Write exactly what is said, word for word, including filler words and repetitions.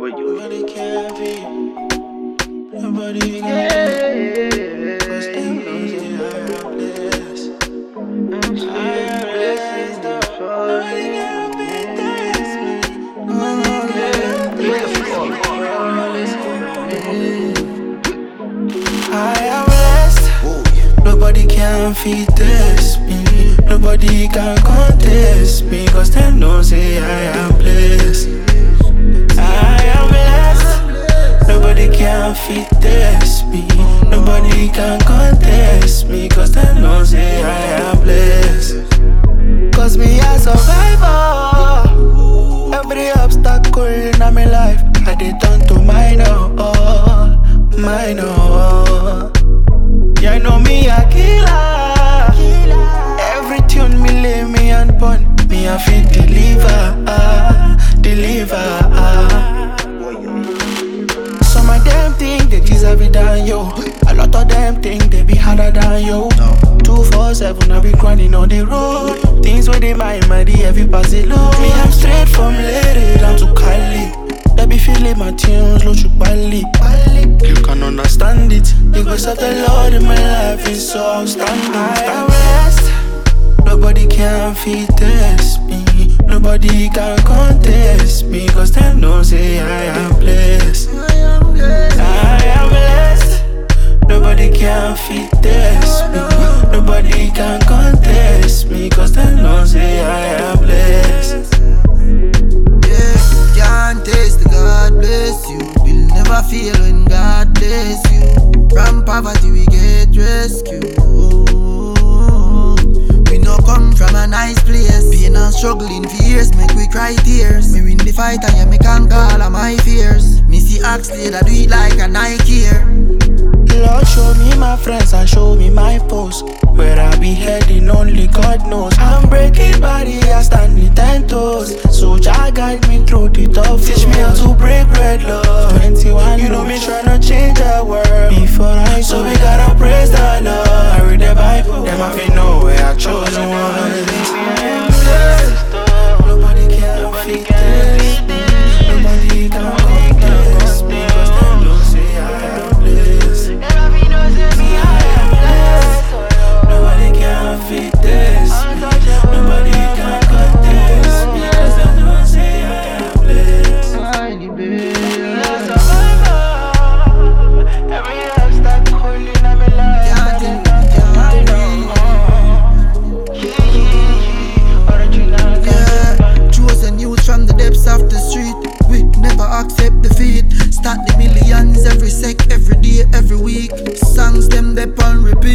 Nobody can be. Nobody can be. Cause they know say I am blessed. I am blessed. Nobody can be this. I am blessed. Nobody can feed this me. Nobody can contest me. Cause they know say I am blessed. I am blessed. Nobody can feed this me. Nobody can contest me. Cause they know say I am blessed. Cause me a survivor. Every obstacle in my life I did turn to mine, oh, mine, oh. You know me a killer. Every tune me lay me and pun. Me a fit deliver, uh, deliver, uh. Some of them think they deserve it than you. A lot of them think they be harder than you. two four seven I be grinding on the road. Things where they mind, my D every pass it low. Me I'm straight from Lady down to Cali. They be feeling my tunes, low to Bali. You can understand it. The grace of the Lord in my life is so outstanding. I am blessed. Nobody can feed this me. Nobody can contest me. Cause they know say I am blessed. I am blessed. Nobody can feed this me. Nobody can contest me. Cause they know say I am blessed. Yeah, can't taste the God bless you. We'll never feel when God bless you. From poverty we get rescued. We no come from a nice place. Being and struggling for years make we cry tears. Me win the fight and yeah, me can call all my fears. Me see Axley that do it like a Nike here. Lord, show me my friends and show me my post. Where I be heading, only God knows. I'm breaking body, I stand in ten toes. So Jah guide me through the tough. Teach me how to break bread, Lord. twenty-one, you know me tryna change the world. Before I so we gotta praise the Lord. I read the Bible, them I feel know where I chose one. Nobody can feed this. Nobody can contest me. Cause they know say I am blessed. Nobody can feed this me. Nobody can contest me. Cause they know say I am blessed. Every obstacle in my life. Chosen youth from the depths of the street. We never accept defeat. Start the millions every sec, every day, every week. Songs them they on repeat.